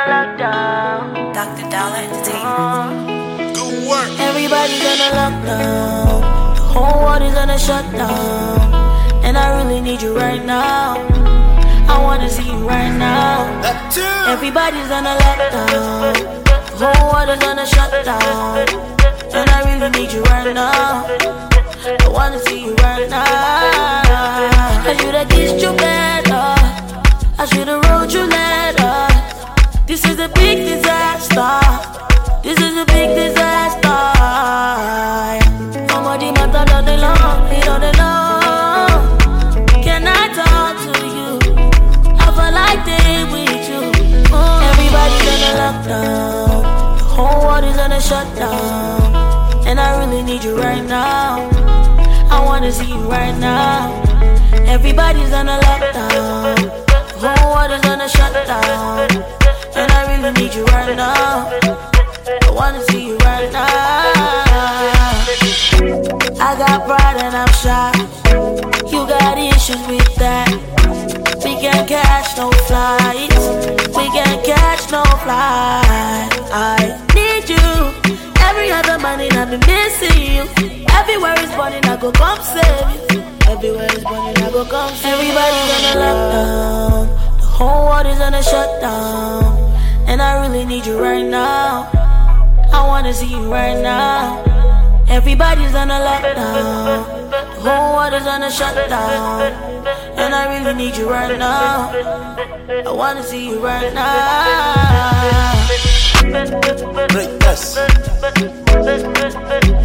lockdown. Dr. Dollar Entertainment. Good work. Everybody's on a lockdown. The whole world is on a shutdown. And I really need you right now. I wanna see you right now. Everybody's on a lockdown. The whole world is on a shutdown. And I really need you right now. I wanna see you right now. I should've kissed you better. I should've wrote you letter. This is a big disaster. This is a big disaster. Somebody matter all day long, he don't know. Can I talk to you? I feel like they with you. Everybody's on a lockdown. The whole world is on a shutdown. And I really need you right now. I wanna see you right now. Everybody's on a lockdown. The whole world is on a shutdown. And I really need you right now. I wanna see you right now. I got pride and I'm shy. You got issues with that. We can't catch no flights. We can't catch no flight. I need you. Every other morning I've been missing you. Everywhere is burning, I go come save you. Everywhere is burning, I go come save you. Everybody's on a lockdown. The whole world is on a shutdown. And I really need you right now. I wanna see you right now. Everybody's on a lockdown. The whole world is on a shutdown. And I really need you right now. I wanna see you right now. Break this.